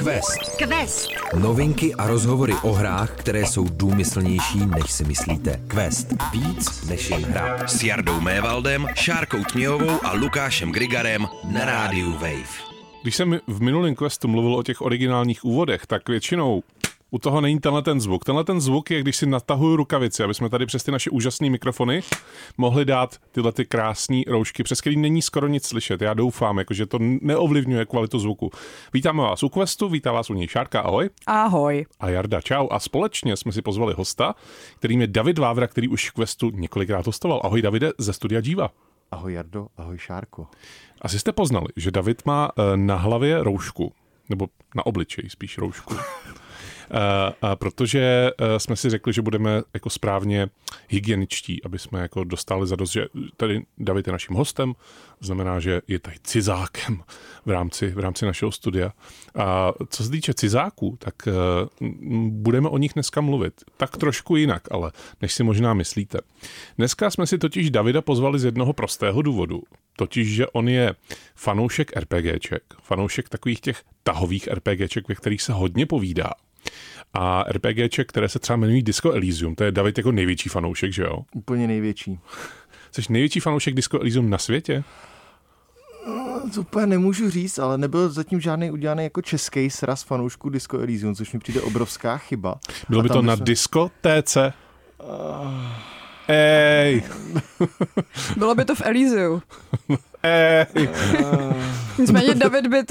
Quest. Novinky a rozhovory o hrách, které jsou důmyslnější, než si myslíte. Quest. Víc než jen hra. S Jardou Mévaldem, Šárkou Tměhovou a Lukášem Grigarem na rádiu Wave. Když jsem v minulém Questu mluvil o těch originálních úvodech, tak většinou u toho není tenhle ten zvuk. Tenhle ten zvuk je, když si natahuju rukavici, aby jsme tady přes ty naše úžasné mikrofony mohli dát tyhle ty krásné roušky, přes který není skoro nic slyšet. Já doufám, že to neovlivňuje kvalitu zvuku. Vítáme vás u Questu, vítá vás u něj Šárka, ahoj. Ahoj. A Jarda, čau. A společně jsme si pozvali hosta, kterým je David Vávra, který už v Questu několikrát hostoval. Ahoj Davide, ze studia Díva. Ahoj Jardo, ahoj Šárko. Asi jste poznali, že David má na hlavě roušku, nebo na obličeji spíš roušku. Protože jsme si řekli, že budeme jako správně hygieničtí, aby jsme jako dostali zadost, že tady David je naším hostem, znamená, že je tady cizákem v rámci našeho studia. A co se týče cizáků, tak budeme o nich dneska mluvit. Tak trošku jinak, ale než si možná myslíte. Dneska jsme si totiž Davida pozvali z jednoho prostého důvodu. Totiž, že on je fanoušek RPGček, fanoušek takových těch tahových RPGček, ve kterých se hodně povídá. A RPGček, které se třeba jmenují Disco Elysium, to je David jako největší fanoušek, že jo? Úplně největší. Jsi největší fanoušek Disco Elysium na světě? To úplně nemůžu říct, ale nebyl zatím žádný udělaný jako český sraz fanoušků Disco Elysium, což mi přijde obrovská chyba. Bylo by to na Disco TC? Ej! Bylo by to v Elysiu. Ej! Nicméně David by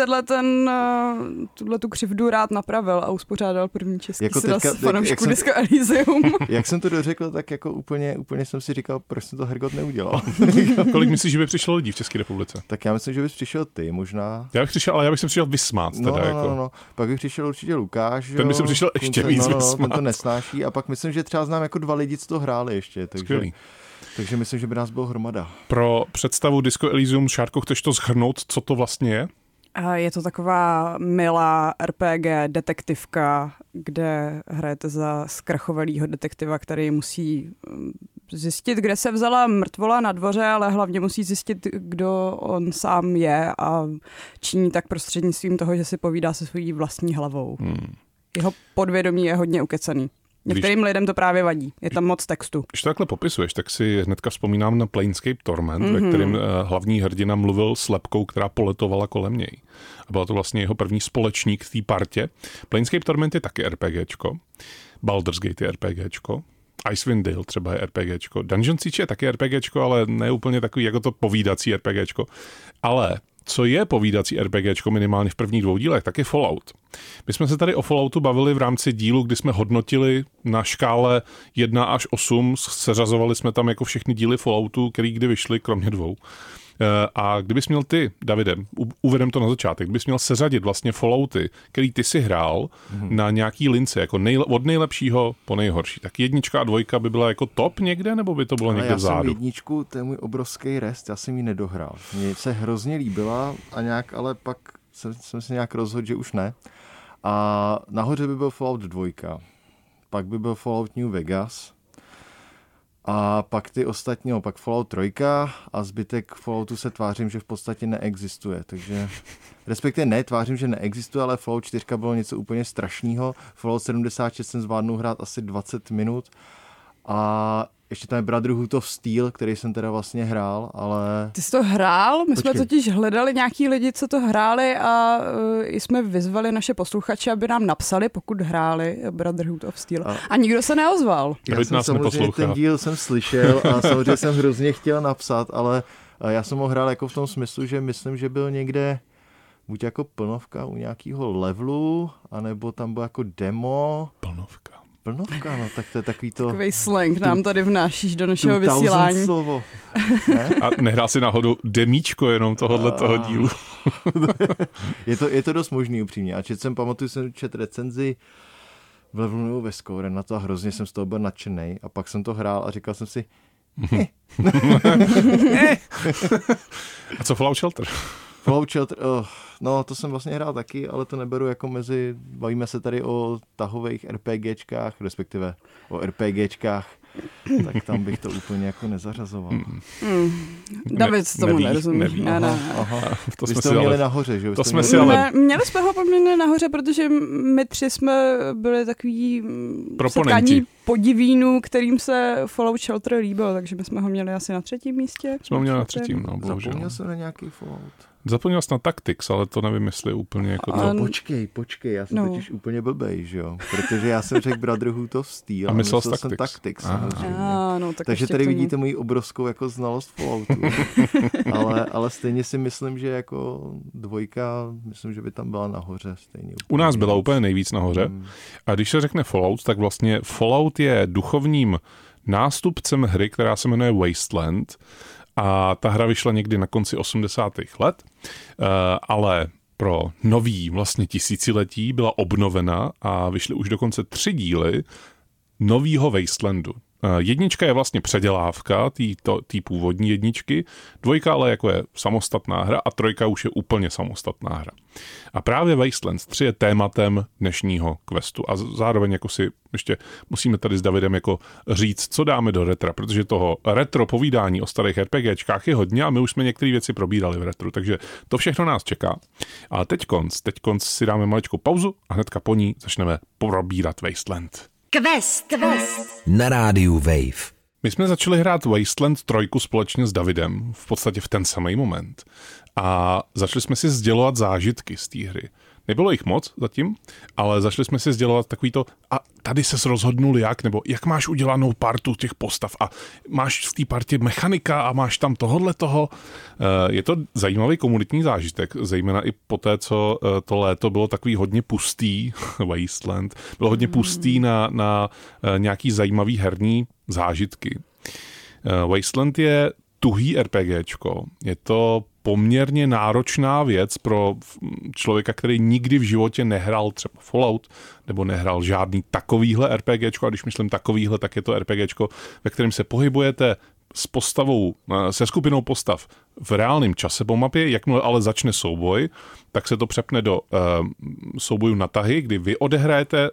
tu křivdu rád napravil a uspořádal první český jako sraz fanoušků Disco Elysium. Jak jsem to dořekl, tak jako úplně jsem si říkal, proč jsem to Hergot neudělal. Kolik myslíš, že by přišlo lidí v České republice? Tak já myslím, že bys přišel ty možná. Já bych se přišel vysmát. No. Pak bych přišel určitě Lukáš. Ten by se přišel ještě víc vysmát. Ten to nesnáší a pak myslím, že třeba znám jako 2 lidi, co to hráli ještě. Takže myslím, že by nás bylo hromada. Pro představu Disco Elysium, Šárko, chceš to shrnout, co to vlastně je? Je to taková milá RPG detektivka, kde hrajete za zkrachovalýho detektiva, který musí zjistit, kde se vzala mrtvola na dvoře, ale hlavně musí zjistit, kdo on sám je a činí tak prostřednictvím toho, že si povídá se svojí vlastní hlavou. Jeho podvědomí je hodně ukecaný. Některým lidem to právě vadí. Je tam moc textu. Když to takhle popisuješ, tak si hnedka vzpomínám na Planescape Torment, ve kterém hlavní hrdina mluvil s lepkou, která poletovala kolem něj. A byla to vlastně jeho první společník v té partě. Planescape Torment je taky RPGčko. Baldur's Gate je RPGčko. Icewind Dale třeba je RPGčko. Dungeon Siege je taky RPGčko, ale ne úplně takový jako to povídací RPGčko. Ale co je povídací RPGčko minimálně v prvních 2 dílech, tak je Fallout. My jsme se tady o Falloutu bavili v rámci dílu, kdy jsme hodnotili na škále 1 až 8, seřazovali jsme tam jako všechny díly Falloutu, který kdy vyšly, kromě 2. A kdybys měl ty, Davide, uvedem to na začátek, kdybys měl seřadit vlastně Fallouty, který ty si hrál na nějaký lince, jako od nejlepšího po nejhorší, tak 1 a 2 by byla jako top někde, nebo by to bylo někde vzadu? Já jsem 1, to je můj obrovský rest, já jsem ji nedohrál. Mně se hrozně líbila a nějak, ale pak jsem si nějak rozhodl, že už ne. A nahoře by byl Fallout 2, pak by byl Fallout New Vegas, a pak ty ostatní, pak Fallout 3 a zbytek Falloutu se tvářím, že v podstatě neexistuje. Takže, respektive tvářím, že neexistuje, ale Fallout 4 bylo něco úplně strašného. Fallout 76 jsem zvládnul hrát asi 20 minut a ještě tam je Brotherhood of Steel, který jsem teda vlastně hrál, ale... Ty jsi to hrál? My jsme totiž hledali nějaký lidi, co to hráli a jsme vyzvali naše posluchače, aby nám napsali, pokud hráli Brotherhood of Steel. A nikdo se neozval. Já jsem samozřejmě ten díl jsem slyšel a samozřejmě jsem hrozně chtěl napsat, ale já jsem ho hrál jako v tom smyslu, že myslím, že byl někde buď jako plnovka u nějakého levelu, anebo tam byl jako demo. Plnovka, no tak to je takový slang nám tady vnášíš do našeho vysílání. Slovo. Ne? A nehrál si náhodou demíčko jenom toho dílu? je to dost možný upřímně. A pamatuju jsem čet recenzi v levelu nebo ve Score na to a hrozně jsem z toho byl nadšenej. A pak jsem to hrál a říkal jsem si A co Fallout Shelter? Fallout Shelter, no to jsem vlastně hrál taky, ale to neberu jako bavíme se tady o tahových RPGčkách, respektive o RPGčkách tak tam bych to úplně jako nezařazoval. David tomu nerozumí. Neví. Aha. To Vy jsme jste si ho měli ale... nahoře, že? To jsme si ale... Měli jsme ho poměrně nahoře, protože my tři jsme byli takový Proponenti. podivínů, kterým se Fallout Shelter líbil, takže my jsme ho měli asi na 3. místě. Jsme ho měli na 3. no, bohužel. Zapomněl jsem na nějaký Fallout. Zapomněl jsi na Tactics, ale to nevím, jestli úplně jako to... No počkej, já jsem totiž úplně blbej, že jo? Protože já jsem řekl Brotherhood of Steel a myslel jsem Tactics samozřejmě. No, takže tady vidíte moji obrovskou jako znalost Falloutu. ale stejně si myslím, že jako 2, myslím, že by tam byla nahoře stejně. U nás byla úplně nejvíc nahoře. A když se řekne Fallout, tak vlastně Fallout je duchovním nástupcem hry, která se jmenuje Wasteland. A ta hra vyšla někdy na konci 80. let, ale pro nový vlastně tisíciletí byla obnovena a vyšly už dokonce 3 díly novýho Wastelandu. 1 je vlastně předělávka té původní 1, 2 ale jako je samostatná hra a 3 už je úplně samostatná hra. A právě Wasteland 3 je tématem dnešního questu a zároveň jako si ještě musíme tady s Davidem jako říct, co dáme do retra, protože toho retro povídání o starých RPGčkách je hodně a my už jsme některé věci probírali v retru, takže to všechno nás čeká. Ale teďkonc si dáme maličkou pauzu a hnedka po ní začneme probírat Wasteland. Quest. Na rádiu Wave. My jsme začali hrát Wasteland 3 společně s Davidem, v podstatě v ten samý moment. A začali jsme si sdělovat zážitky z té hry. Nebylo jich moc zatím, ale začali jsme si sdělovat takový to, a tady ses rozhodnul jak, nebo jak máš udělanou partu těch postav a máš v té partě mechanika a máš tam toho. Je to zajímavý komunitní zážitek, zejména i po té, co to léto bylo takový hodně pustý, Wasteland, bylo hodně pustý na nějaký zajímavý herní zážitky. Wasteland je tuhý RPGčko, je to poměrně náročná věc pro člověka, který nikdy v životě nehrál třeba Fallout nebo nehrál žádný takovýhle RPGčko, a když myslím takovýhle, tak je to RPGčko, ve kterém se pohybujete s postavou, se skupinou postav v reálném čase po mapě, jakmile ale začne souboj, tak se to přepne do souboju na tahy, kdy vy odehrajete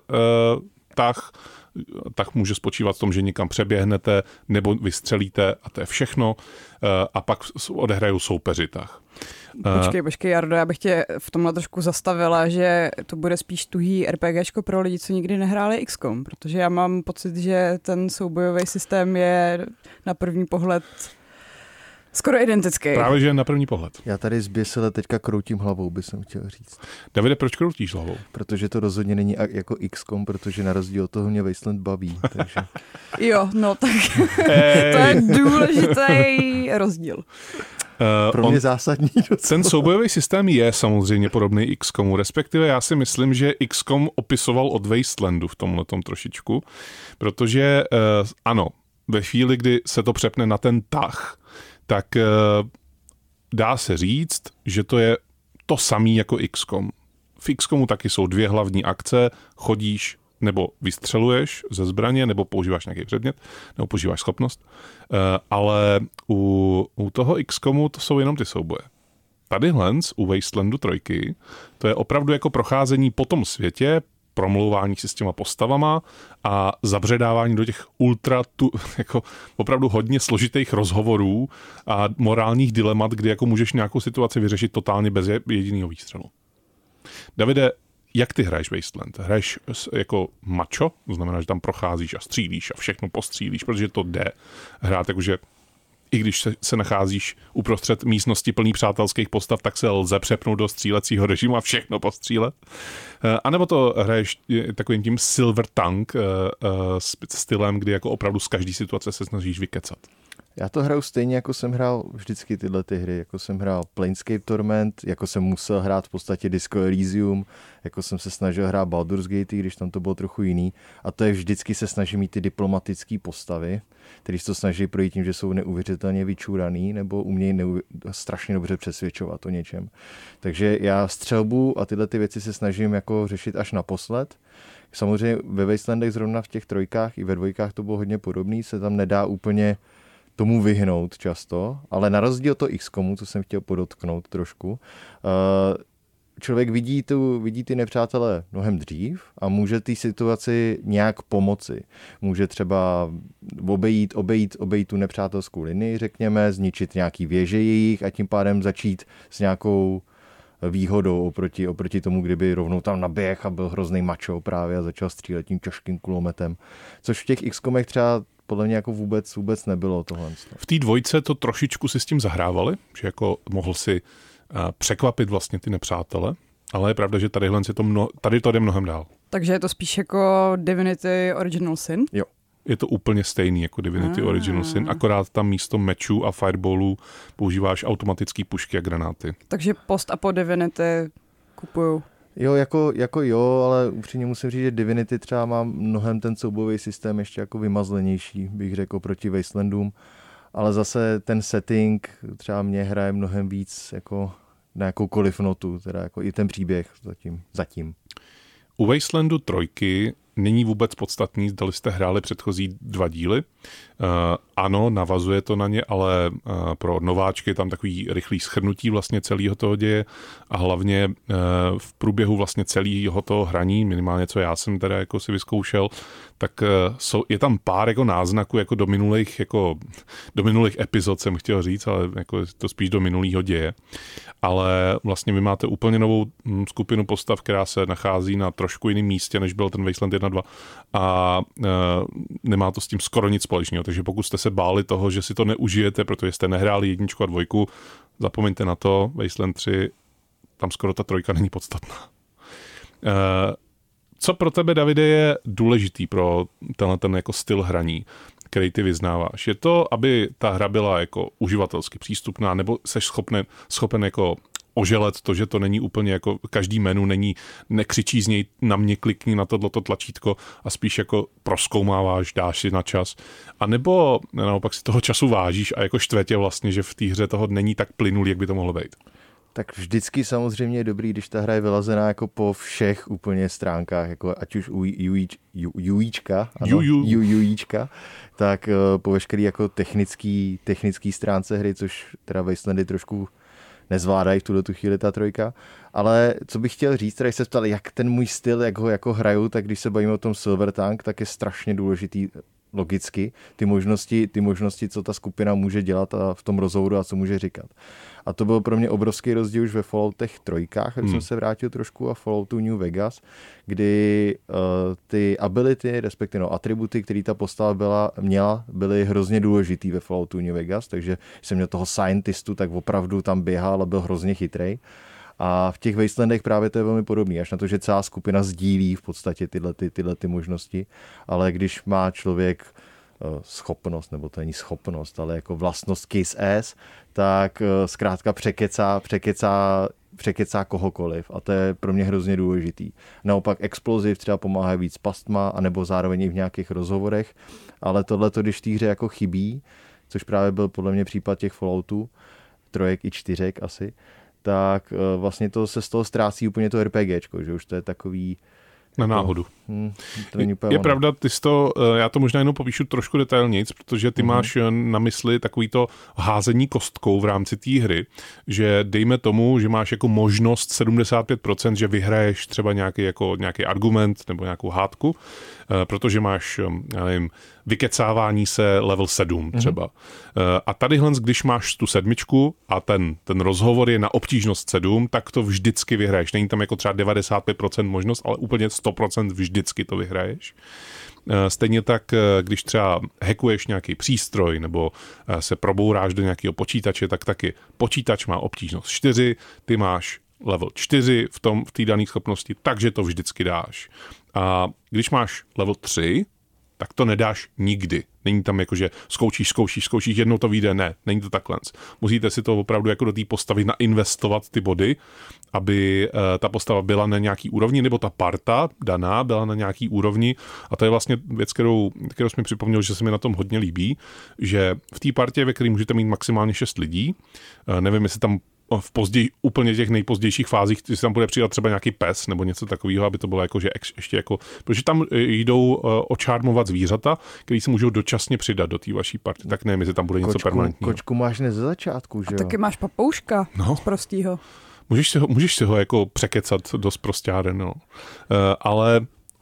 tak může spočívat v tom, že někam přeběhnete nebo vystřelíte a to je všechno a pak odehrajou soupeři tah. Počkej, Jardo, já bych tě v tomhle trošku zastavila, že to bude spíš tuhý RPGčko pro lidi, co nikdy nehráli XCOM, protože já mám pocit, že ten soubojový systém je na první pohled skoro identický. Právě, že na první pohled. Já tady zběsile teďka kroutím hlavou, bych jsem chtěl říct. Davide, proč kroutíš hlavou? Protože to rozhodně není jako XCOM, protože na rozdíl od toho mě Wasteland baví. Takže... Jo, no tak to je důležitý rozdíl. Pro mě zásadní. Ten soubojový systém je samozřejmě podobný XCOMu, respektive já si myslím, že XCOM opisoval od Wastelandu v tomhletom trošičku, protože ano, ve chvíli, kdy se to přepne na ten tah, tak dá se říct, že to je to samý jako XCOM. V XCOMu taky jsou 2 hlavní akce, chodíš nebo vystřeluješ ze zbraně, nebo používáš nějaký předmět, nebo používáš schopnost, ale u toho XCOMu to jsou jenom ty souboje. Tadyhle u Wastelandu 3 to je opravdu jako procházení po tom světě, promlouvání si s těma postavama a zabředávání do těch jako opravdu hodně složitých rozhovorů a morálních dilemat, kdy jako můžeš nějakou situaci vyřešit totálně bez jediného výstřelu. Davide, jak ty hraješ Wasteland? Hraješ jako macho? To znamená, že tam procházíš a střílíš a všechno postřílíš, protože to jde hrát jakože i když se nacházíš uprostřed místnosti plný přátelských postav, tak se lze přepnout do střílecího režimu a všechno postřílet. A nebo to hraješ takovým tím silver tongue stylem, kdy jako opravdu z každé situace se snažíš vykecat. Já to hraju stejně, jako jsem hrál vždycky tyhle ty hry, jako jsem hrál Planescape Torment, jako jsem musel hrát v podstatě Disco Elysium, jako jsem se snažil hrát Baldur's Gate, když tam to bylo trochu jiný. A to je vždycky se snažím mít ty diplomatické postavy, který se to snaží projít tím, že jsou neuvěřitelně vyčuraný nebo umějí strašně dobře přesvědčovat o něčem. Takže já střelbu a tyhle ty věci se snažím jako řešit až naposled. Samozřejmě ve Wastelandech zrovna v těch 3 i ve 2 to bylo hodně podobný, se tam nedá úplně tomu vyhnout často, ale na rozdíl od toho XCOMu, co jsem chtěl podotknout trošku, člověk vidí ty nepřátelé mnohem dřív a může té situaci nějak pomoci. Může třeba obejít tu nepřátelskou linii, řekněme, zničit nějaký věže jejich a tím pádem začít s nějakou výhodou oproti tomu, kdyby rovnou tam naběh a byl hrozný mačo právě a začal střílet tím těžkým kulometem. Což v těch XCOMech třeba podle mě jako vůbec nebylo tohle. V té dvojce to trošičku si s tím zahrávali, že jako mohl si překvapit vlastně ty nepřátele, ale je pravda, že tady to jde mnohem dál. Takže je to spíš jako Divinity Original Sin? Jo. Je to úplně stejný jako Divinity Original Sin, akorát tam místo mečů a fireballů používáš automatický pušky a granáty. Takže post a po Divinity kupuju. Jo, jako jo, ale upřímně musím říct, že Divinity třeba má mnohem ten soubojový systém ještě jako vymazlenější, bych řekl, proti Wastelandům, ale zase ten setting třeba mě hraje mnohem víc jako na jakoukoliv notu, teda jako i ten příběh zatím. U Wastelandu 3 není vůbec podstatný, zdali jste hráli předchozí 2 díly. Ano, navazuje to na ně, ale pro nováčky je tam takový rychlý shrnutí vlastně celého toho děje a hlavně v průběhu vlastně celého toho hraní, minimálně co já jsem teda jako si vyzkoušel, tak je tam pár jako náznaků jako do minulých epizod jsem chtěl říct, ale jako to spíš do minulého děje. Ale vlastně vy máte úplně novou skupinu postav, která se nachází na trošku jiném místě, než byl ten Wasteland 1.2 a nemá to s tím skoro nic společného. Takže pokud jste se báli toho, že si to neužijete, protože jste nehráli 1 a 2, zapomeňte na to, Wasteland 3, tam skoro ta 3 není podstatná. Co pro tebe, Davide, je důležitý pro ten jako styl hraní, který ty vyznáváš? Je to, aby ta hra byla jako uživatelsky přístupná, nebo seš schopen jako oželet to, že to není úplně jako každý menu nekřičí z něj na mě klikni na tohleto tlačítko a spíš jako prozkoumáváš, dáš si na čas. A nebo naopak si toho času vážíš a jako štve tě vlastně, že v té hře toho není tak plynulý, jak by to mohlo být. Tak vždycky samozřejmě je dobrý, když ta hra je vylazená jako po všech úplně stránkách, jako ať už UIčka, tak po veškerý jako technický stránce hry, což teda Wastelandy trošku nezvládají v tuto chvíli ta 3. Ale co bych chtěl říct, tady se ptal, jak ten můj styl, jak ho jako hraju, tak když se bavíme o tom Silver Tank, tak je strašně důležitý logicky ty možnosti, co ta skupina může dělat a v tom rozhovoru a co může říkat. A to byl pro mě obrovský rozdíl už ve Falloutech 3, když jsem se vrátil trošku, a Falloutu New Vegas, kdy ty ability, respektive atributy, které ta postava měla, byly hrozně důležitý ve Falloutu New Vegas, takže jsem měl toho scientistu, tak opravdu tam běhal a byl hrozně chytrej. A v těch Wastelandech právě to je velmi podobný, až na to, že celá skupina sdílí v podstatě tyhle možnosti, ale když má člověk schopnost, nebo to není schopnost, ale jako vlastnost kiss ass, tak zkrátka překecá kohokoliv a to je pro mě hrozně důležitý. Naopak Explosive třeba pomáhá víc pastma, anebo zároveň i v nějakých rozhovorech, ale tohleto, když v té hře jako chybí, což právě byl podle mě případ těch Falloutů, 3 i 4 asi, tak vlastně to se z toho ztrácí úplně to RPGčko, že už to je takový na náhodu. Je pravda, já to možná jenom popíšu trošku detailnějc, protože ty máš na mysli takový to házení kostkou v rámci té hry, že dejme tomu, že máš jako možnost 75%, že vyhraješ třeba nějaký argument nebo nějakou hádku, protože máš, já nevím, vykecávání se level 7 třeba. A tadyhle, když máš tu 7 a ten rozhovor je na obtížnost 7, tak to vždycky vyhraješ. Není tam jako třeba 95% možnost, ale úplně 100% vždycky to vyhraješ. Stejně tak, když třeba hackuješ nějaký přístroj nebo se probouráš do nějakého počítače, tak taky počítač má obtížnost 4, ty máš level 4 v té dané schopnosti, takže to vždycky dáš. A když máš level 3, tak to nedáš nikdy. Není tam jako, že zkoušíš, jednou to vyjde, ne, není to takhle. Musíte si to opravdu jako do té postavy nainvestovat ty body, aby ta postava byla na nějaký úrovni, nebo ta parta daná byla na nějaký úrovni. A to je vlastně věc, kterou jsi mi připomněl, že se mi na tom hodně líbí, že v té partě, ve které můžete mít maximálně 6 lidí, nevím, jestli tam úplně těch nejpozdějších fázích, když se tam bude přidat třeba nějaký pes nebo něco takového, aby to bylo jako, že ještě jako, protože tam jdou očármovat zvířata, který se můžou dočasně přidat do té vaší party. Tak nevím, jestli tam bude něco permanentního. Kočku máš ne ze začátku, že jo? A taky máš papouška z prostýho. Můžeš si ho jako překecat dost prostáren, no. Ale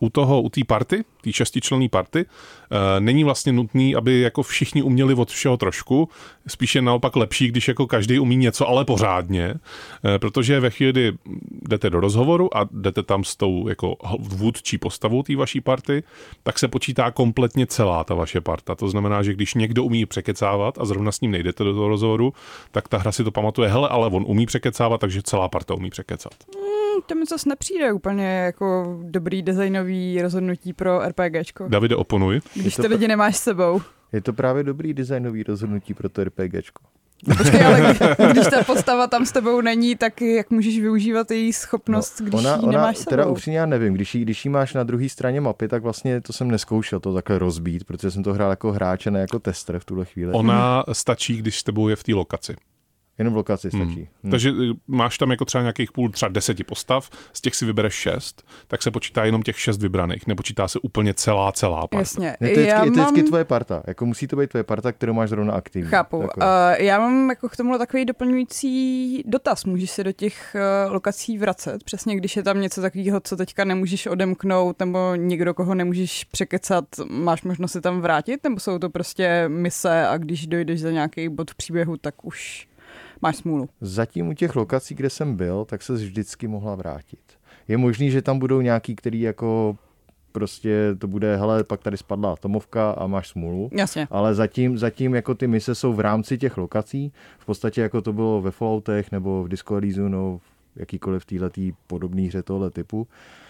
u té party, té 6členné party, není vlastně nutný, aby jako všichni uměli od všeho trošku, spíše naopak lepší, když jako každý umí něco, ale pořádně, protože ve chvíli, kdy jdete do rozhovoru a jdete tam s tou jako vůdčí postavou té vaší party, tak se počítá kompletně celá ta vaše parta. To znamená, že když někdo umí překecávat a zrovna s ním nejdete do toho rozhovoru, tak ta hra si to pamatuje, hele, ale on umí překecávat, takže celá parta umí překecat. To mi zase nepřijde úplně jako dobrý designový rozhodnutí pro RPGčko. Davide, oponuj. Když ty lidi nemáš s sebou. Je to právě dobrý designový rozhodnutí pro to RPGčko. Počkej, ale když ta postava tam s tebou není, tak jak můžeš využívat její schopnost, když ji nemáš s sebou? Teda upřímně já nevím, když ji máš na druhé straně mapy, tak vlastně to jsem neskoušel to takhle rozbít, protože jsem to hrál jako hráč a ne jako tester v tuhle chvíli. Ona stačí, když s tebou je v té lokaci. Jenom v lokaci stačí. Takže máš tam jako třeba nějakých třeba 10 postav, z těch si vybereš 6, tak se počítá jenom těch 6 vybraných, nepočítá se úplně celá parta. Jasně. Ne, to je vždycky tvoje parta, jako musí to být tvoje parta, kterou máš zrovna aktivní. Chápu. Já mám jako k tomu takový doplňující dotaz. Můžeš se do těch lokací vracet, přesně když je tam něco takového, co teďka nemůžeš odemknout, nebo někdo, koho nemůžeš překecat, máš možnost se tam vrátit, nebo jsou to prostě mise a když dojdeš za nějaký bod v příběhu, tak už máš smůlu. Zatím u těch lokací, kde jsem byl, tak se vždycky mohla vrátit. Je možný, že tam budou nějaký, který jako prostě to bude, hele, pak tady spadla atomovka a máš smůlu. Jasně. Ale zatím jako ty mise jsou v rámci těch lokací. V podstatě jako to bylo ve Falloutech nebo v Disco Elysium, no jakýkoliv téhletý podobný hře tohle typu,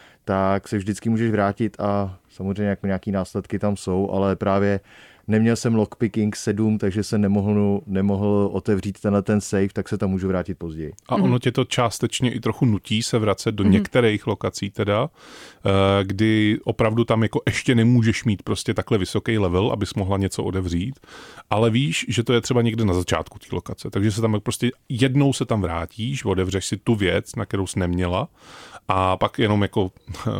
tak se vždycky můžeš vrátit a samozřejmě jako nějaký následky tam jsou, ale právě neměl jsem lockpicking 7, takže se nemohl otevřít ten save, tak se tam můžu vrátit později. A ono tě to částečně i trochu nutí se vracet do některých lokací teda, kdy opravdu tam jako ještě nemůžeš mít prostě takhle vysoký level, abys mohla něco otevřít, ale víš, že to je třeba někde na začátku té lokace, takže se tam prostě jednou se tam vrátíš, otevřeš si tu věc, na kterou jsi neměla a pak jenom jako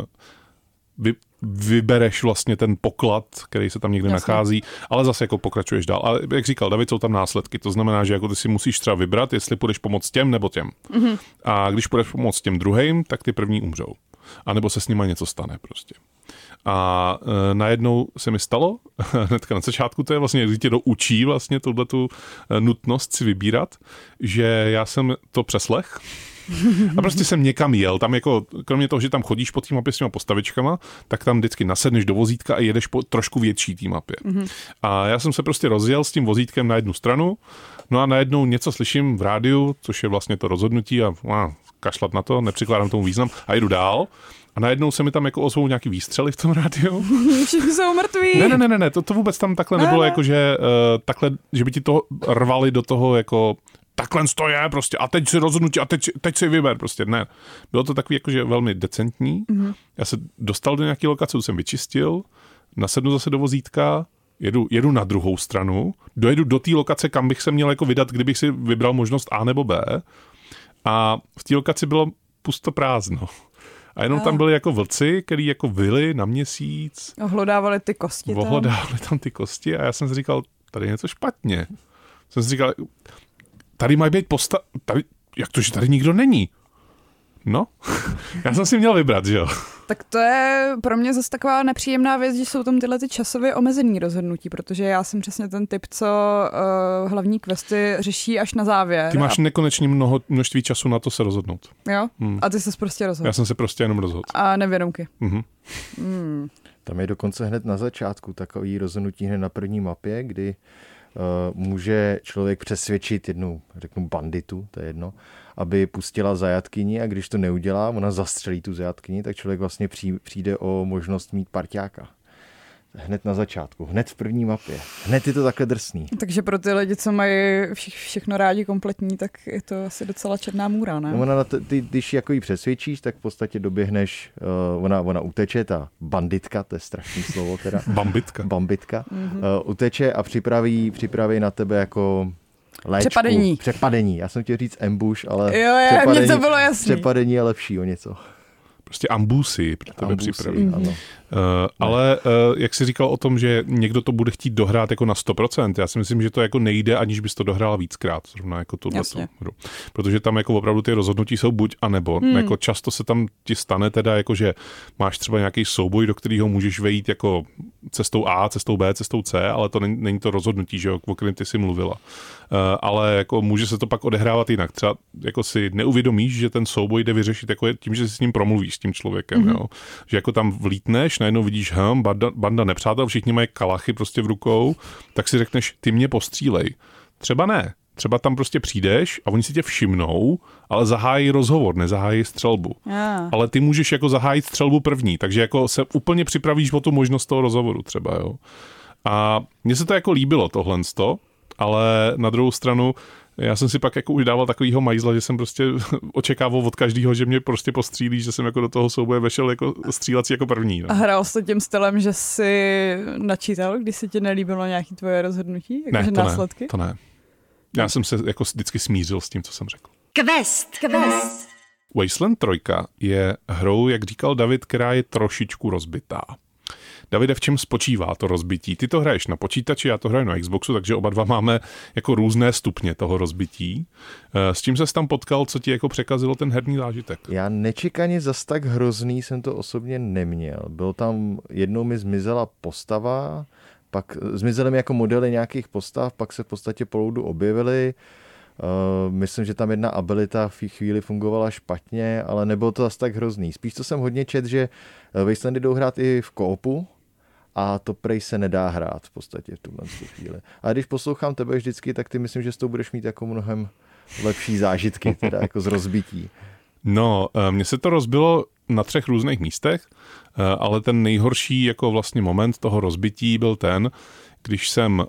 vybereš vlastně ten poklad, který se tam někde nachází, ale zase jako pokračuješ dál. Ale jak říkal David, jsou tam následky. To znamená, že jako ty si musíš třeba vybrat, jestli půjdeš pomoct těm nebo těm. A když půjdeš pomoct těm druhým, tak ty první umřou. A nebo se s nima něco stane prostě. A najednou se mi stalo, hnedka na začátku, to je vlastně, když tě doučí vlastně touhletu nutnost si vybírat, že já jsem to přeslech. A prostě jsem někam jel, tam jako, kromě toho, že tam chodíš po té mapě s těma postavičkama, tak tam vždycky nasedneš do vozítka a jedeš po trošku větší té mapě. A já jsem se prostě rozjel s tím vozítkem na jednu stranu, no a najednou něco slyším v rádiu, což je vlastně to rozhodnutí a kašlat na to, nepřikládám tomu význam a jdu dál. A najednou se mi tam jako ozvou nějaký výstřely v tom rádiu. Všichni jsou mrtví. Ne, to vůbec tam takhle nebylo, jako že takhle, že by ti to rvali do toho jako takhle to je prostě a teď si rozhodnutí a teď si vyber prostě, ne. Bylo to takový jakože velmi decentní. Já se dostal do nějaké lokace, jsem vyčistil, nasednu zase do vozítka, jedu na druhou stranu, dojedu do té lokace, kam bych se měl jako vydat, kdybych si vybral možnost A nebo B. A v té lokaci bylo pusto prázdno. A jenom tam byli jako vlci, který jako vyli na měsíc. Ohlodávali ty kosti. Ohlodávali tam ty kosti a já jsem si říkal, tady je něco špatně. Jsem si říkal, tady mají být jak to, že tady nikdo není? No, já jsem si měl vybrat, že jo. Tak to je pro mě zase taková nepříjemná věc, že jsou tam tyhle ty časově omezený rozhodnutí, protože já jsem přesně ten typ, co hlavní questy řeší až na závěr. Ty máš nekonečně množství času na to se rozhodnout. Jo? A ty ses prostě rozhodl. Já jsem se prostě jenom rozhodl. A nevědomky. Tam je dokonce hned na začátku takový rozhodnutí hned na první mapě, kdy může člověk přesvědčit jednu, řeknu banditu, to je jedno, aby pustila zajatkyni a když to neudělá, ona zastřelí tu zajatkyni, tak člověk vlastně přijde o možnost mít parťáka. Hned na začátku, hned v první mapě. Hned je to takhle drsný. Takže pro ty lidi, co mají všechno rádi kompletní, tak je to asi docela černá můra, ne? No ty, když jako ji přesvědčíš, tak v podstatě doběhneš, ona uteče, ta banditka, to je strašný slovo teda. Bambitka. Uteče a připraví na tebe jako léčku. Přepadení. Já jsem chtěl říct ambush, ale mně to bylo jasný. Přepadení je lepší o něco. prostě ambusy pro tebe připraví. Ale jak jsi říkal o tom, že někdo to bude chtít dohrát jako na 100%, já si myslím, že to jako nejde, aniž bys to dohrál víckrát, zrovna jako tuhle hru. Protože tam jako opravdu ty rozhodnutí jsou buď a nebo. Jako často se tam ti stane teda jako, že máš třeba nějaký souboj, do kterého můžeš vejít jako cestou A, cestou B, cestou C, ale to není to rozhodnutí, že jo, o kterém ty jsi mluvila. Ale jako může se to pak odehrávat jinak. Třeba jako si neuvědomíš, že ten souboj jde vyřešit jako tím, že si s ním promluvíš, s tím člověkem. Jo? Že jako tam vlítneš, najednou vidíš, banda nepřátel, všichni mají kalachy prostě v rukou, tak si řekneš, ty mě postřílej. Třeba ne. Třeba tam prostě přijdeš a oni si tě všimnou, ale zahájí rozhovor, nezahájí střelbu. Ale ty můžeš jako zahájit střelbu první, takže jako se úplně připravíš o tu možnost toho rozhovoru třeba, jo. A mně se to jako líbilo tohlensto, ale na druhou stranu já jsem si pak jako už dával takovýho majzla, že jsem prostě očekával od každého, že mě prostě postřílí, že jsem jako do toho souboje vešel jako střílací jako první. No. A hrál jsi tím stylem, že jsi načítal, když se ti nelíbilo nějaké tvoje rozhodnutí? Ne, následky? To ne. Já jsem se jako vždycky smířil s tím, co jsem řekl. Quest. Wasteland 3 je hrou, jak říkal David, která je trošičku rozbitá. Davide, v čem spočívá to rozbití? Ty to hraješ na počítači, já to hraju na Xboxu, takže oba dva máme jako různé stupně toho rozbití. S čím ses tam potkal, co ti jako překazilo ten herní zážitek? Já nečekaně zas tak hrozný jsem to osobně neměl. Bylo tam, jednou mi zmizela postava, pak zmizely mi jako modely nějakých postav, pak se v podstatě po loudu objevily. Myslím, že tam jedna abilita v chvíli fungovala špatně, ale nebylo to zas tak hrozný. Spíš to jsem hodně čet, že Wastelandy jdou hrát i v koopu a to prej se nedá hrát v podstatě v tuhle chvíli. A když poslouchám tebe vždycky, tak ty myslím, že s tou budeš mít jako mnohem lepší zážitky, teda jako z rozbití. No, mně se to rozbilo na 3 různých místech, ale ten nejhorší jako vlastně moment toho rozbití byl ten, když jsem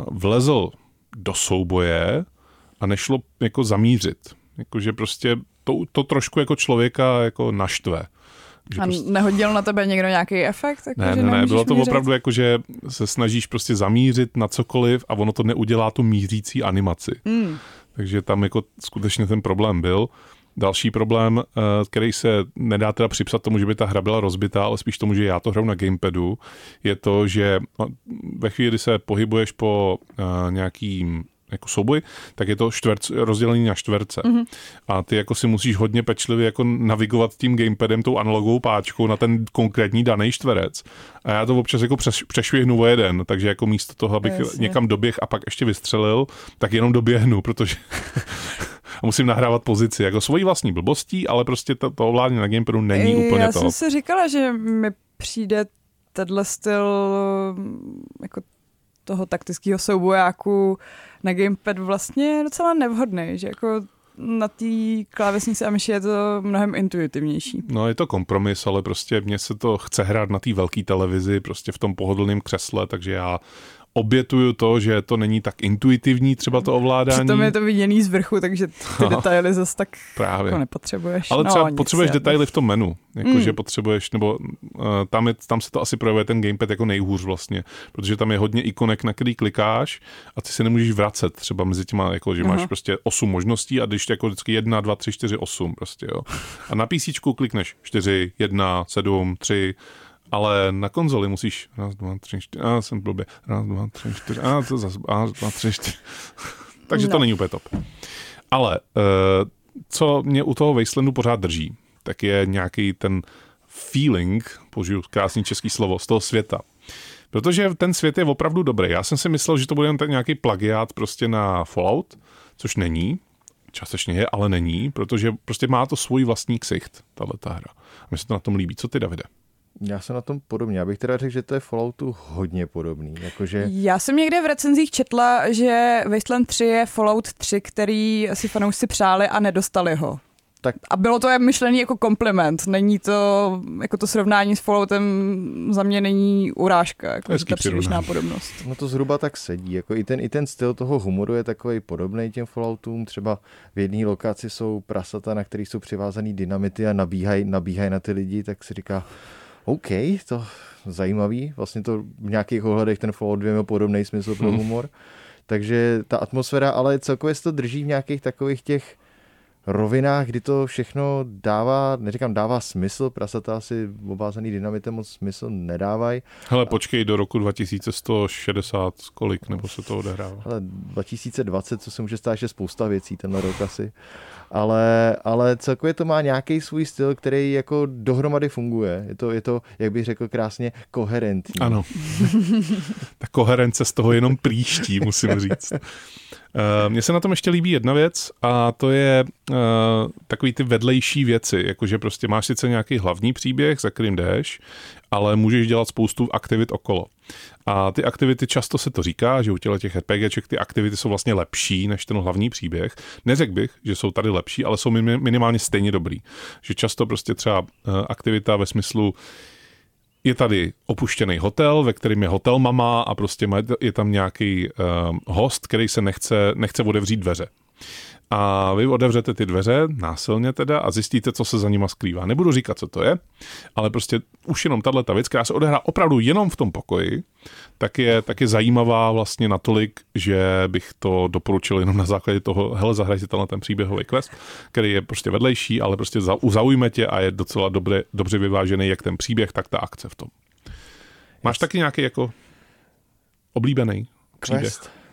vlezl do souboje a nešlo jako zamířit. Jakože prostě to trošku jako člověka jako naštve. A nehodil na tebe někdo nějaký efekt? Jako, ne, bylo to opravdu jako, že se snažíš prostě zamířit na cokoliv a ono to neudělá tu mířící animaci. Takže tam jako skutečně ten problém byl. Další problém, který se nedá teda připsat tomu, že by ta hra byla rozbitá, ale spíš tomu, že já to hraju na gamepadu, je to, že ve chvíli, kdy se pohybuješ po nějakým jako souboj, tak je to rozdělený na čtverce. A ty jako si musíš hodně pečlivě jako navigovat tím gamepadem, tou analogovou páčkou na ten konkrétní daný čtverec. A já to občas jako přešvihnu o jeden, takže jako místo toho, abych někam doběh a pak ještě vystřelil, tak jenom doběhnu, protože a musím nahrávat pozici, jako svojí vlastní blbostí, ale prostě to ovládání na gamepadu není úplně já to. Já jsem si říkala, že mi přijde tenhle styl jako toho taktického soubojáku na gamepad vlastně docela nevhodný, že jako na té klávesnici a myši je to mnohem intuitivnější. No je to kompromis, ale prostě mně se to chce hrát na té velké televizi, prostě v tom pohodlném křesle, takže já obětuju to, že to není tak intuitivní třeba to ovládání. Přitom je to viděný z vrchu, takže ty detaily zase tak jako nepotřebuješ. Ale třeba potřebuješ detaily v tom menu, jakože potřebuješ, nebo tam se to asi projevuje ten gamepad jako nejhůř vlastně, protože tam je hodně ikonek, na který klikáš a ty se nemůžeš vracet třeba mezi těma, jako, že máš prostě 8 možností a když jako vždycky 1, 2, 3, 4, 8 prostě, jo. A na PCčku klikneš 4, 1, 7, 3, ale na konzoli musíš 1, 2, 3, 4, jsem blbě, 1, 2, 3, 4, to zase, 1, 2, 3, 4. Takže to není úplně top. Ale co mě u toho Wastelandu pořád drží, tak je nějaký ten feeling, použiju krásný český slovo, z toho světa. Protože ten svět je opravdu dobrý. Já jsem si myslel, že to bude jen nějaký plagiát prostě na Fallout, což není. Částečně je, ale není, protože prostě má to svůj vlastní ksicht, tato hra. A mně se to na tom líbí. Co ty, Davide? Já jsem na tom podobně. Já bych teda řekl, že to je Falloutu hodně podobný. Jakože... Já jsem někde v recenzích četla, že Wasteland 3 je Fallout 3, který si fanoušci přáli a nedostali ho. Tak... A bylo to myšlený jako kompliment. Není to, jako to srovnání s Falloutem za mě není urážka. Jako ta přílišná podobnost. No to zhruba tak sedí. Jako i ten styl toho humoru je takový podobný těm Falloutům. Třeba v jedné lokaci jsou prasata, na kterých jsou přivázaný dynamity a nabíhají na ty lidi, tak si říká, OK, to zajímavý. Vlastně to v nějakých ohledech ten Fallout 2 měl podobný smysl pro humor. Takže ta atmosféra, ale celkově se to drží v nějakých takových těch rovinách, kdy to všechno dává, neříkám dává smysl, prasata asi obvázaný dynamitem moc smysl nedávají. Hele, počkej, do roku 2160 kolik, nebo se to odehrává? Hele, 2020, co se může stát, že spousta věcí tenhle rok asi. Ale celkově to má nějaký svůj styl, který jako dohromady funguje. Je to, jak bych řekl krásně, koherentní. Ano. Ta koherence z toho jenom prýští, musím říct. Mně se na tom ještě líbí jedna věc a to je takový ty vedlejší věci, jakože prostě máš sice nějaký hlavní příběh, za kterým jdeš, ale můžeš dělat spoustu aktivit okolo. A ty aktivity, často se to říká, že u těch RPGček ty aktivity jsou vlastně lepší než ten hlavní příběh. Neřekl bych, že jsou tady lepší, ale jsou minimálně stejně dobrý. Že často prostě třeba aktivita ve smyslu je tady opuštěný hotel, ve kterém je hotel mama a prostě je tam nějaký host, který se nechce otevřít dveře. A vy otevřete ty dveře, násilně teda, a zjistíte, co se za nima skrývá. Nebudu říkat, co to je, ale prostě už jenom tato věc, která se odehrá opravdu jenom v tom pokoji, tak je zajímavá vlastně natolik, že bych to doporučil jenom na základě toho, hele, zahraj si ten příběhový quest, který je prostě vedlejší, ale prostě zaujme tě a je docela dobře vyvážený jak ten příběh, tak ta akce v tom. Máš taky nějaký jako oblíbený příběh?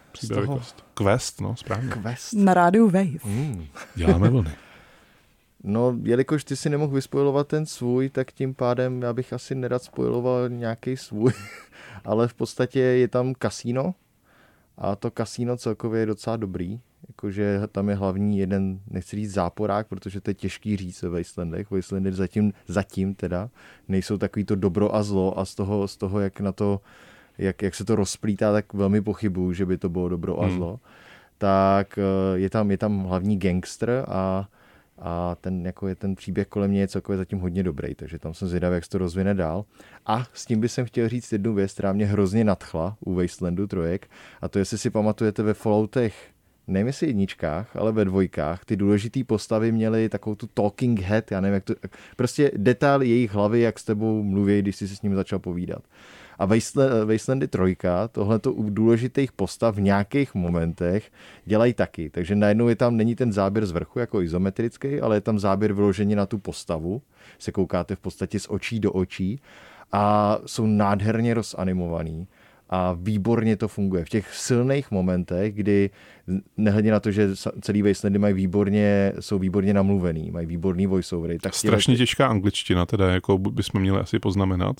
Quest, no, správně. Quest. Na rádiu Wave. Děláme vlny. No, jelikož ty si nemohl vyspojovat ten svůj, tak tím pádem já bych asi nerad spojiloval nějaký svůj, ale v podstatě je tam kasíno a to kasíno celkově je docela dobrý, jakože tam je hlavní jeden, nechci říct záporák, protože to je těžký říct ve Wastelandech. Wastelandy zatím teda nejsou takový to dobro a zlo a z toho jak na to jak se to rozplítá, tak velmi pochybuju, že by to bylo dobro a zlo. Tak je tam hlavní gangster a ten příběh kolem mě je celkově zatím hodně dobrý, takže tam jsem zvědavý, jak se to rozvine dál. A s tím bych chtěl říct jednu věc, která mě hrozně nadchla u Wastelandu 3, a to jestli si pamatujete ve Falloutech, nevím jestli jedničkách, ale ve dvojkách, ty důležitý postavy měly takovou tu talking head, já nevím, jak to, prostě detail jejich hlavy, jak s tebou mluví, když jsi s ním začal povídat. A Wastelandy 3, tohleto u důležitých postav v nějakých momentech dělají taky. Takže najednou není ten záběr z vrchu jako izometrický, ale je tam záběr vyloženě na tu postavu. Se koukáte v podstatě z očí do očí a jsou nádherně rozanimovaný. A výborně to funguje. V těch silných momentech, kdy nehledě na to, že celý Wastelandy jsou výborně namluvený, mají výborný voiceovery. Tak strašně těžká angličtina, teda jako bychom měli asi poznamenat.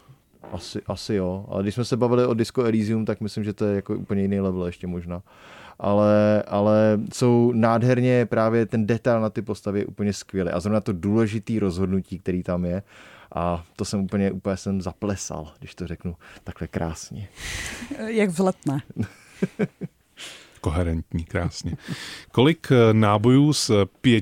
Asi jo, ale když jsme se bavili o Disco Elysium, tak myslím, že to je jako úplně jiný level ještě možná. Ale jsou nádherně, právě ten detail na ty postavy je úplně skvělý. A zrovna to důležitý rozhodnutí, který tam je, a to jsem úplně jsem zaplesal, když to řeknu takhle krásně. Jak vzletné. Koherentní, krásně. Kolik nábojů z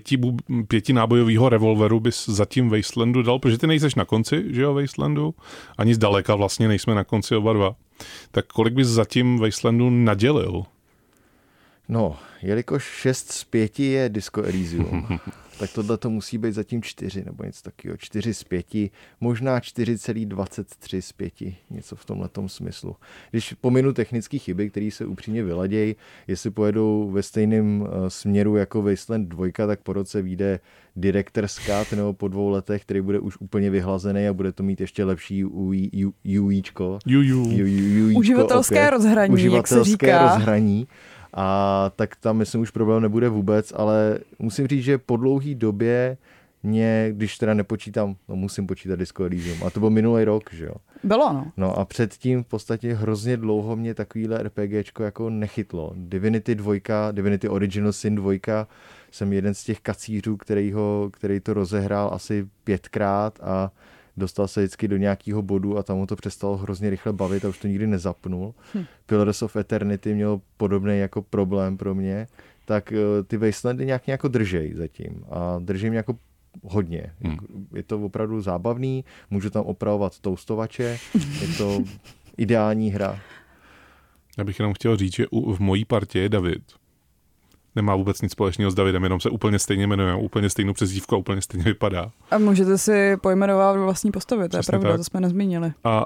5 nábojového revolveru bys zatím Wastelandu dal? Protože ty nejseš na konci, že jo, Wastelandu? Ani zdaleka vlastně nejsme na konci oba dva. Tak kolik bys zatím Wastelandu nadělil? No, jelikož 6 z 5 je Disco Elysium, tak tohle to musí být zatím 4 nebo něco takového. 4 z 5, možná 4,23 z 5, něco v tomhletom smyslu. Když pominu technické chyby, které se upřímně vyladějí, jestli pojedou ve stejném směru jako Wasteland 2, tak po roce vyjde Director's Cut, nebo po 2 letech, který bude už úplně vyhlazený a bude to mít ještě lepší UIčko. Uživatelské rozhraní, jak se říká. Rozhraní. A tak tam myslím už problém nebude vůbec, ale musím říct, že po dlouhý době když teda nepočítám, musím počítat Disco Elysium. A to byl minulý rok, že jo? Bylo, no. No a předtím v podstatě hrozně dlouho mě takovýhle RPGčko jako nechytlo. Divinity Original Sin 2 jsem jeden z těch kacířů, který to rozehrál asi 5krát a dostal se vždycky do nějakého bodu a tam mu to přestalo hrozně rychle bavit a už to nikdy nezapnul. Pillars of Eternity měl podobný jako problém pro mě, tak ty Wastelandy nějak jako držej zatím a držím jako hodně. Je to opravdu zábavný, můžu tam opravovat toustovače, je to ideální hra. Já bych jenom chtěl říct, že v mojí partě je David. Nemá vůbec nic společného s Davidem, jenom se úplně stejně jmenuje, úplně stejnou přezdívku a úplně stejně vypadá. A můžete si pojmenovat vlastní postavy, to je přesně pravda, tak. to jsme nezmínili. A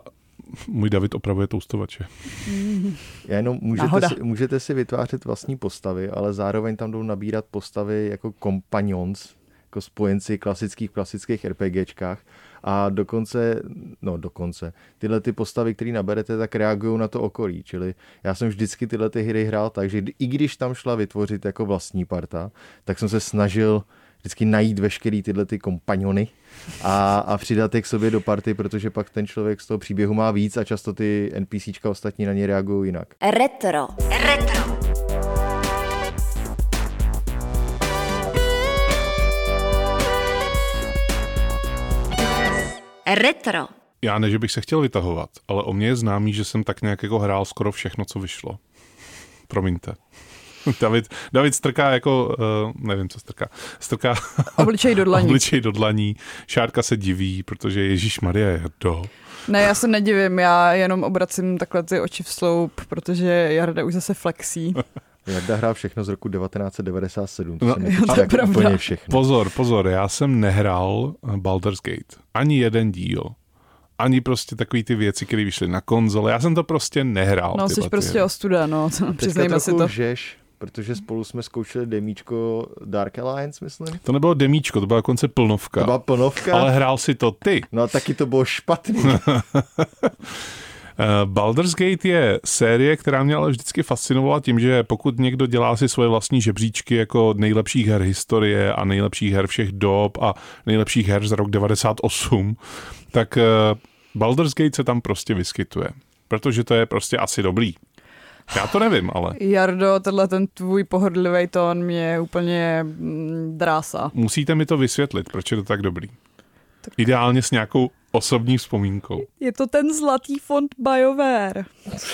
Můj David opravuje toustovače. Já jenom můžete si vytvářet vlastní postavy, ale zároveň tam jdou nabírat postavy jako companions, jako spojenci klasických RPGčkách a dokonce, tyhle ty postavy, které naberete, tak reagují na to okolí, čili já jsem vždycky tyhle ty hry hrál tak, že i když tam šla vytvořit jako vlastní parta, tak jsem se snažil vždycky najít veškerý tyhle ty kompaniony a přidat je k sobě do party, protože pak ten člověk z toho příběhu má víc a často ty NPCčka ostatní na ně reagují jinak. Retro. Já ne, že bych se chtěl vytahovat, ale o mě je známý, že jsem tak nějak jako hrál skoro všechno, co vyšlo. Promiňte. David strká jako, nevím, co strká. Strká obličej do dlaní. Šárka se diví, protože Ježíšmarja je Jardo. Ne, já se nedivím, já jenom obracím takhle ty oči v sloup, protože Jarda už zase flexí. Jarda hrál všechno z roku 1997. To je pravda. Úplně všechno. Pozor, já jsem nehrál Baldur's Gate. Ani jeden díl. Ani prostě takový ty věci, které vyšly na konzole. Já jsem to prostě nehrál. No, jsi prostě ostuda, no. Přiznejme si to. Žeš, protože spolu jsme zkoušeli demíčko Dark Alliance, myslím. To nebylo demíčko, to byla dokonce plnovka. To byla plnovka? Ale hrál si to ty. No a taky to bylo špatný. Baldur's Gate je série, která mě ale vždycky fascinovala tím, že pokud někdo dělá si svoje vlastní žebříčky jako nejlepších her historie a nejlepších her všech dob a nejlepších her za rok 98, tak Baldur's Gate se tam prostě vyskytuje. Protože to je prostě asi dobrý. Já to nevím, ale... Jardo, ten tvůj pohodlivý tón mě úplně drásá. Musíte mi to vysvětlit, proč je to tak dobrý. Tak... Ideálně s nějakou osobní vzpomínkou. Je to ten zlatý fond BioWare.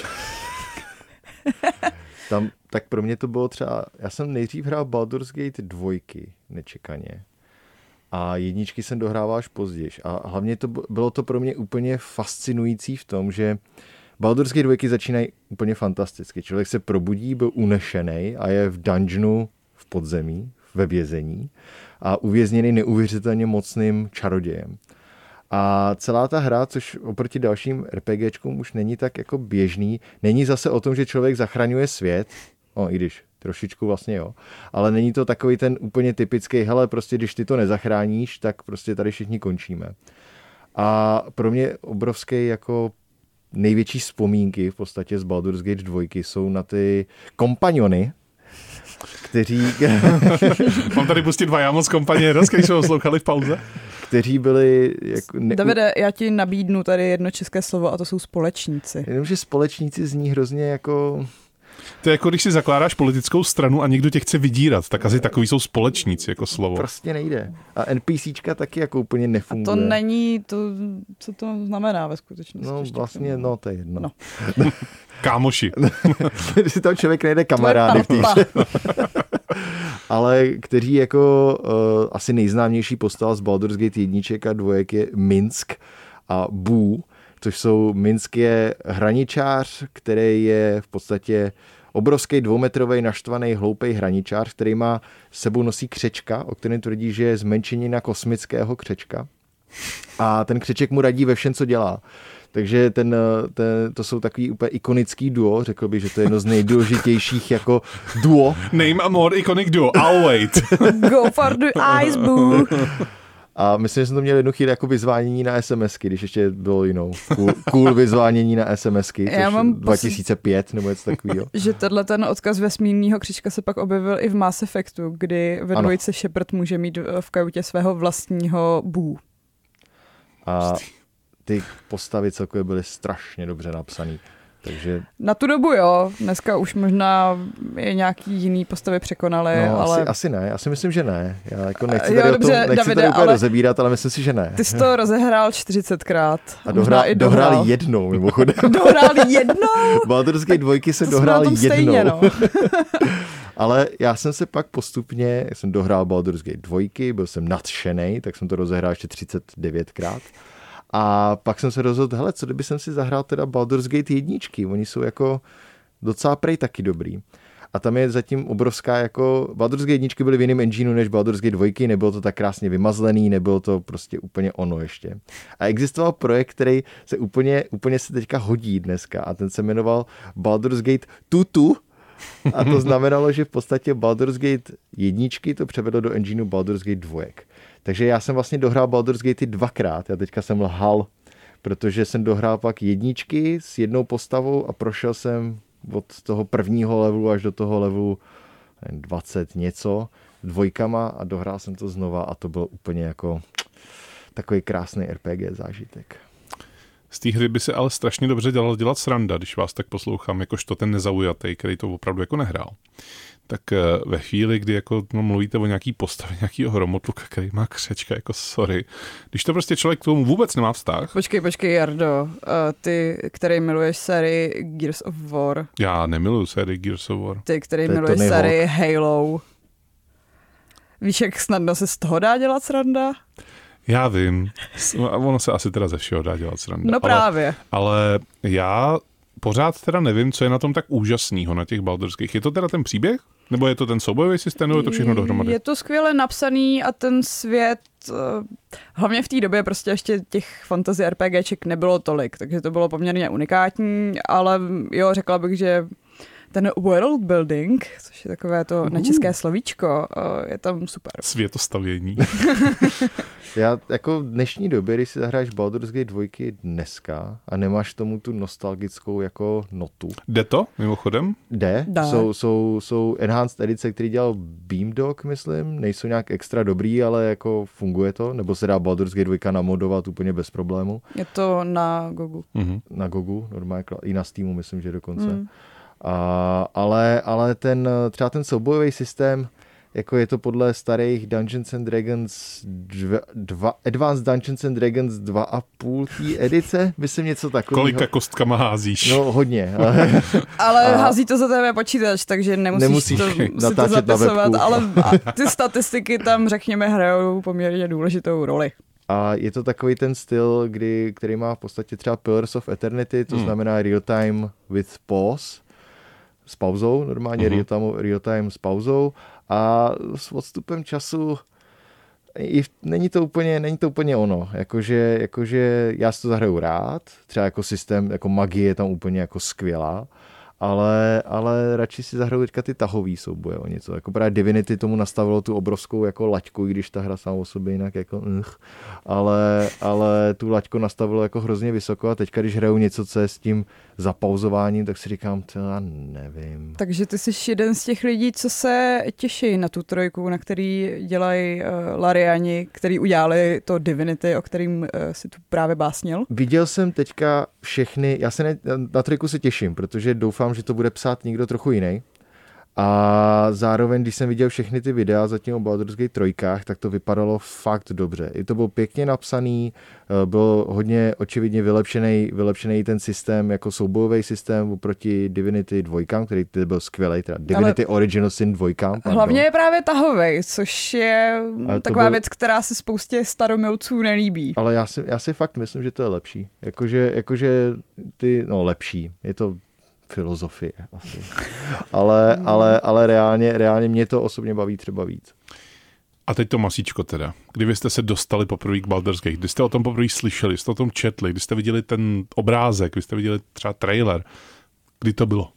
Tak pro mě to bylo třeba... Já jsem nejdřív hrál Baldur's Gate 2 nečekaně. A jedničky jsem dohrával až později. A hlavně bylo to pro mě úplně fascinující v tom, že Baldur's Gate 2 začínají úplně fantasticky. Člověk se probudí, byl unešenej a je v dungeonu v podzemí, ve vězení a uvězněný neuvěřitelně mocným čarodějem. A celá ta hra, což oproti dalším RPGčkům už není tak jako běžný, není zase o tom, že člověk zachraňuje svět, i když trošičku vlastně jo, ale není to takový ten úplně typický, hele, prostě když ty to nezachráníš, tak prostě tady všichni končíme. A pro mě obrovský jako největší vzpomínky v podstatě z Baldur's Gate 2 jsou na ty kompaniony, kteří... Mám tady pustit 2 já moc kompaniony, který jsme poslouchali v pauze? Kteří byli... Davide, já ti nabídnu tady jedno české slovo a to jsou společníci. Jenomže společníci zní hrozně jako... To je jako když si zakládáš politickou stranu a někdo tě chce vydírat, tak asi takový jsou společníci jako slovo. Prostě nejde. A NPCčka taky jako úplně nefunguje. A to není to, co to znamená ve skutečnosti. No vlastně, to je jedno. No. Kámoši. Když si tam člověk najde kamarády v té hře. Ale kteří jako asi nejznámější postava z Baldur's Gate 1 a 2 je Minsk a Boo, což jsou Minsk je hraničář, který je v podstatě obrovský 2metrový naštvaný hloupej hraničář, který má s sebou nosí křečka, o kterém tvrdí, že je zmenšenina kosmického křečka. A ten křeček mu radí ve všem, co dělá. Takže to jsou takový úplně ikonický duo, řekl bych, že to je jedno z nejdůležitějších jako duo. Name a more iconic duo, I'll wait. Go for the eyes, boo. A myslím, že jsem to měl jednu chvíli jako vyzvánění na SMSky, když ještě bylo cool vyzvánění na SMSky, což 2005 nebo něco takového. Že ten odkaz vesmírného křížka se pak objevil i v Mass Effectu, kdy ve dvojce Shepard může mít v kajutě svého vlastního Boo. A ty postavy celkově byly strašně dobře napsaný. Takže... Na tu dobu jo, dneska už možná je nějaký jiný postavy překonaly, ale... Asi ne, já si myslím, že ne. Já jako nechci tady úplně rozebírat, ale myslím si, že ne. Ty jsi to rozehrál 40krát. A dohrál jednou, mimochodem. Dohrál jednou? Baldur's Gate 2 jsem dohrál jednou. Stejně, no. Ale já jsem se pak postupně, jsem dohrál Baldur's Gate 2, byl jsem nadšenej, tak jsem to rozehrál ještě 39krát. A pak jsem se rozhodl, hele, co kdyby jsem si zahrál teda Baldur's Gate 1, oni jsou jako docela prej taky dobrý. a tam je zatím obrovská jako Baldur's Gate 1 byly v jiném engineu než Baldur's Gate 2, nebylo to tak krásně vymazlený, nebylo to prostě úplně ono ještě. A existoval projekt, který se úplně se teďka hodí dneska a ten se jmenoval Baldur's Gate Tutu. A to znamenalo, že v podstatě Baldur's Gate 1 to převedlo do engineu Baldur's Gate 2. Takže já jsem vlastně dohrál Baldur's Gate 2krát. Já teďka jsem lhal, protože jsem dohrál pak 1 s jednou postavou a prošel jsem od toho prvního levelu až do toho levelu 20 něco 2 a dohrál jsem to znova a to bylo úplně jako takový krásný RPG zážitek. Z té hry by se ale strašně dobře dělat sranda, když vás tak poslouchám, jakožto ten nezaujatý, který to opravdu jako nehrál. Tak ve chvíli, kdy jako mluvíte o nějaký postavě, nějakýho hromotluka, který má křečka, jako sorry. Když to prostě člověk k tomu vůbec nemá vztah. Počkej, Jardo. Ty, který miluješ sérii Gears of War. Já nemiluju sérii Gears of War. Ty, který miluješ sérii Halo. Víš, jak snadno se z toho dá dělat sranda? Já vím. Ono se asi teda ze všeho dá dělat sranda. No právě. Ale já pořád teda nevím, co je na tom tak úžasného na těch baldurských. Je to teda ten příběh? Nebo je to ten soubojový systém, nebo je to všechno dohromady? Je to skvěle napsaný a ten svět, hlavně v té době prostě ještě těch fantasy RPGček nebylo tolik, takže to bylo poměrně unikátní, ale jo, řekla bych, že ten world building, což je takové to nečeské slovíčko, je tam super. Světostavění. Já jako v dnešní době, když si zahraješ Baldur's Gate 2 dneska a nemáš tomu tu nostalgickou jako notu. Jde to, mimochodem? Jde. Jsou enhanced edice, který dělal Beamdog, myslím. Nejsou nějak extra dobrý, ale jako funguje to. Nebo se dá Baldur's Gate 2 namodovat úplně bez problému. Je to na Gogu. Na Gogu, normálně, i na Steamu, myslím, že dokonce. Ale třeba ten soubojový systém, jako je to podle starých Dungeons and Dragons 2, Advanced Dungeons and Dragons 2,5 edice, myslím něco takového. Kolika kostkama házíš? No hodně. Ale hází to za tebe počítač, takže nemusíš to, si to zapisovat, ale ty statistiky tam, řekněme, hrajou poměrně důležitou roli. A je to takový ten styl, který má v podstatě třeba Pillars of Eternity, to znamená real time with pause, s pauzou, normálně real time s pauzou a s odstupem času není to úplně ono, jakože já si to zahraju rád, třeba jako systém, jako magie je tam úplně jako skvělá, ale radši si zahraju teďka ty tahový souboje o něco. Jako právě Divinity tomu nastavilo tu obrovskou jako laťku, i když ta hra sama o sobě jinak jako ale tu laťku nastavilo jako hrozně vysoko a teďka, když hraju něco, co je s tím zapauzováním, tak si říkám, já nevím. Takže ty jsi jeden z těch lidí, co se těší na tu trojku, na který dělají Lariani, který udělali to Divinity, o kterým si tu právě básnil? Viděl jsem teďka všechny, já se na trojku se těším, protože doufám, že to bude psát někdo trochu jiný. A zároveň, když jsem viděl všechny ty videa zatím o Baldur's Gate 3, tak to vypadalo fakt dobře. I to bylo pěkně napsaný, byl hodně očividně vylepšený ten systém, jako soubojový systém oproti Divinity 2, který byl skvělej, teda Divinity Original Sin 2. Hlavně je právě tahovej, což je taková věc, která se spoustě staromilců nelíbí. Ale já si fakt myslím, že to je lepší. Jakože lepší. Je to filozofie asi. Ale reálně mě to osobně baví třeba víc. A teď to masíčko teda. Kdy jste se dostali poprvé k Baldur's Gate, kdy jste o tom poprvé slyšeli, jste o tom četli, kdy jste viděli ten obrázek, kdy jste viděli třeba trailer, kdy to bylo?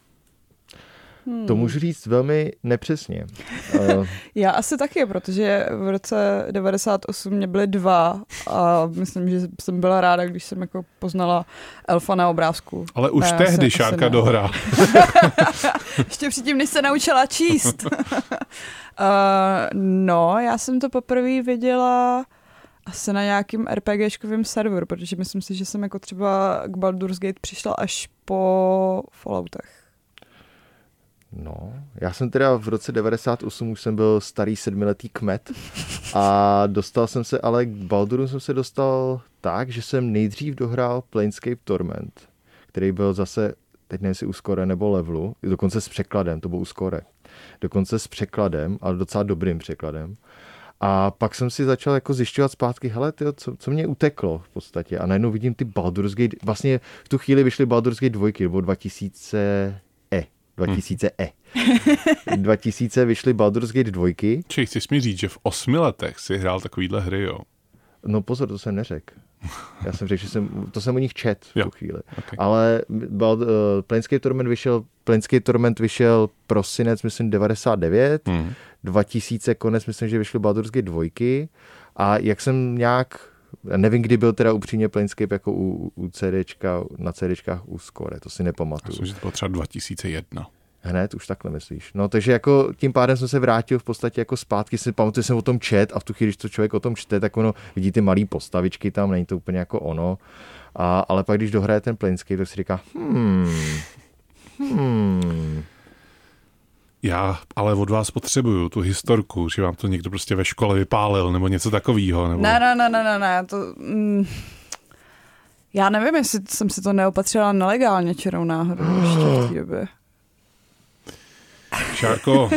To můžu říct velmi nepřesně. Já asi taky, protože v roce 98 mě byly 2 a myslím, že jsem byla ráda, když jsem jako poznala elfa na obrázku. Ale už tehdy Šárka dohrá. Ještě předtím, než se naučila číst. Já jsem to poprvé viděla asi na nějakým RPGčkovým serveru, protože myslím si, že jsem jako třeba k Baldur's Gate přišla až po Falloutech. No, já jsem teda v roce 98 už jsem byl starý 7letý kmet a dostal jsem se, ale k Balduru jsem se dostal tak, že jsem nejdřív dohrál Planescape Torment, který byl zase, teď nevím si u Score nebo Levelu, dokonce s překladem, to byl u Score, dokonce s překladem, ale docela dobrým překladem. A pak jsem si začal jako zjišťovat zpátky, hele, tyjo, co mě uteklo v podstatě. A najednou vidím ty Baldur's Gate, vlastně v tu chvíli vyšly Baldur's Gate 2, nebo 2000 2000 2000 vyšly Baldur's Gate 2. Či chceš mi říct, že v 8 letech si hrál takovýhle hry, jo? No pozor, to jsem neřekl. Já jsem řekl, že to jsem o nich čet v tu chvíli. Okay. Ale Planescape Torment vyšel prosinec, myslím, 99. 2000 konec, myslím, že vyšly Baldur's Gate 2. A jak jsem nějak, nevím, kdy byl teda upřímně Planescape jako u CDčka, na CDčkách u Score, to si nepamatuju. Myslím, že to bylo třeba 2001. Hned, už takhle myslíš. No, takže jako tím pádem jsem se vrátil v podstatě jako zpátky, si pamatuju, jsem o tom čet a v tu chvíli, když to člověk o tom čte, tak ono vidí ty malý postavičky tam, není to úplně jako ono. Ale pak, když dohraje ten Planescape, tak si říká, Já ale od vás potřebuju tu historku, že vám to někdo prostě ve škole vypálil, nebo něco takového. Nebo... Ne, to... Já nevím, jestli jsem si to neopatřila nelegálně čirou náhodou ještě v té době. Šárko,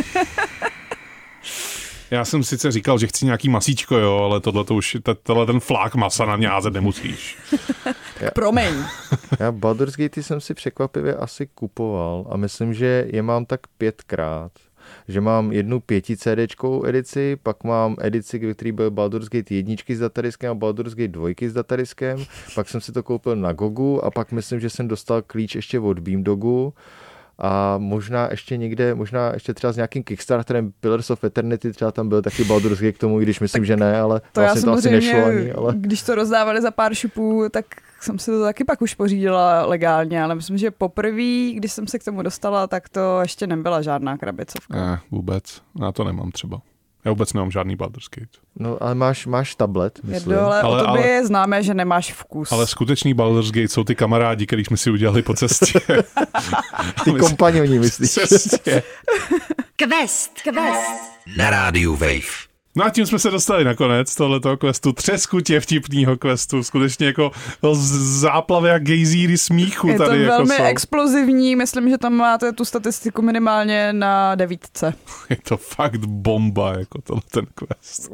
já jsem sice říkal, že chci nějaký masíčko, jo, ale tohle ten flák masa na mě házet nemusíš. Promiň. Já Baldur's Gate jsem si překvapivě asi kupoval a myslím, že je mám tak 5krát. Že mám jednu 5 CDčkovou edici, pak mám edici, který byl Baldur's Gate 1 s datadiskem a Baldur's Gate 2 s datadiskem, pak jsem si to koupil na Gogu a pak myslím, že jsem dostal klíč ještě od Beamdogu. A možná ještě třeba s nějakým Kickstarterem Pillars of Eternity, třeba tam byl taky Baldur's Gate k tomu, i když myslím, že ne, ale to vlastně to asi nešlo ani. Ale... Když to rozdávali za pár šupů, tak jsem si to taky pak už pořídila legálně, ale myslím, že poprvé, když jsem se k tomu dostala, tak to ještě nebyla žádná krabicovka. Ne, vůbec. Já to nemám třeba. Já vůbec nemám žádný Baldur's Gate. No, ale máš tablet, myslím. Ale o tobě je známé, že nemáš vkus. Ale skutečný Baldur's Gate jsou ty kamarádi, který jsme si udělali po cestě. Ty kompanioni, myslíš? Quest. Na rádiu Wave. No a tím jsme se dostali na konec tohletoho questu, třeskutě vtipného questu, skutečně jako záplavy a gejzíry smíchu je tady. Je to jako velmi jsou. Explozivní, myslím, že tam máte tu statistiku minimálně na 9. Je to fakt bomba, jako tohle ten quest.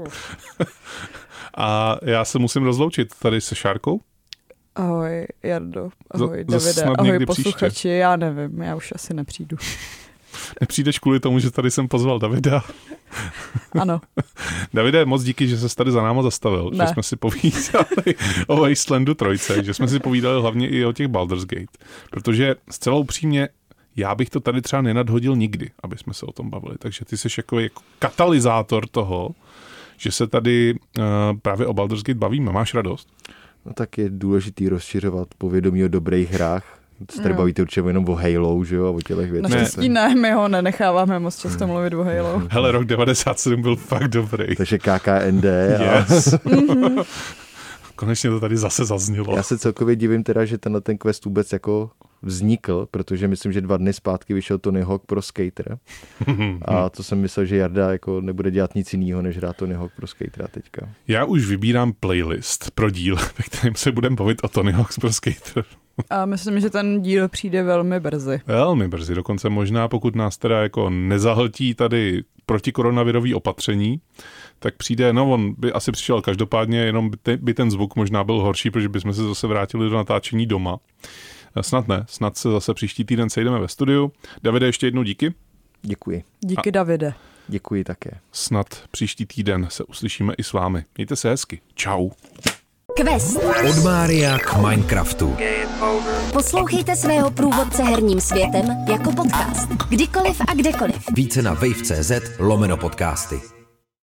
A já se musím rozloučit tady se Šárkou. Ahoj Jardo, ahoj Davide, snad ahoj posluchači, příště. Já nevím, já už asi nepřijdu. Nepřijdeš kvůli tomu, že tady jsem pozval Davida? Ano. Davide, moc díky, že se tady za náma zastavil, že jsme si povídali o Wastelandu 3, že jsme si povídali hlavně i o těch Baldur's Gate, protože zcela upřímně já bych to tady třeba nenadhodil nikdy, aby jsme se o tom bavili, takže ty jsi jako katalyzátor toho, že se tady právě o Baldur's Gate bavíme. Máš radost? No tak je důležitý rozšiřovat povědomí o dobrých hrách. Tady bavíte určitě jenom o Halo, že jo, a o těchto věcech. Naštěstí ne, my ho nenecháváme moc často mluvit o Halo. Hele, rok 97 byl fakt dobrý. Takže KKND. Yes. Konečně to tady zase zaznělo. Já se celkově divím teda, že ten quest vůbec jako vznikl, protože myslím, že 2 dny zpátky vyšel Tony Hawk Pro Skater. A to jsem myslel, že Jarda jako nebude dělat nic jiného, než hrát Tony Hawk Pro Skatera teďka. Já už vybírám playlist pro díl, ve kterém se budeme bavit o Tony Hawk Pro Skater. A myslím, že ten díl přijde velmi brzy. Velmi brzy, dokonce možná, pokud nás teda jako nezahltí tady protikoronavirový opatření, tak přijde, no on by asi přišel každopádně, jenom by ten zvuk možná byl horší, protože bychom se zase vrátili do natáčení doma. Snad ne, snad se zase příští týden sejdeme ve studiu. Davide, ještě jednou díky. Děkuji. Díky, Davide. Děkuji také. Snad příští týden se uslyšíme i s vámi. Mějte se hezky. Čau. Quest. Od Mária k Minecraftu. Poslouchejte svého průvodce herním světem jako podcast. Kdykoliv a kdekoliv. Více na wave.cz/podcasty.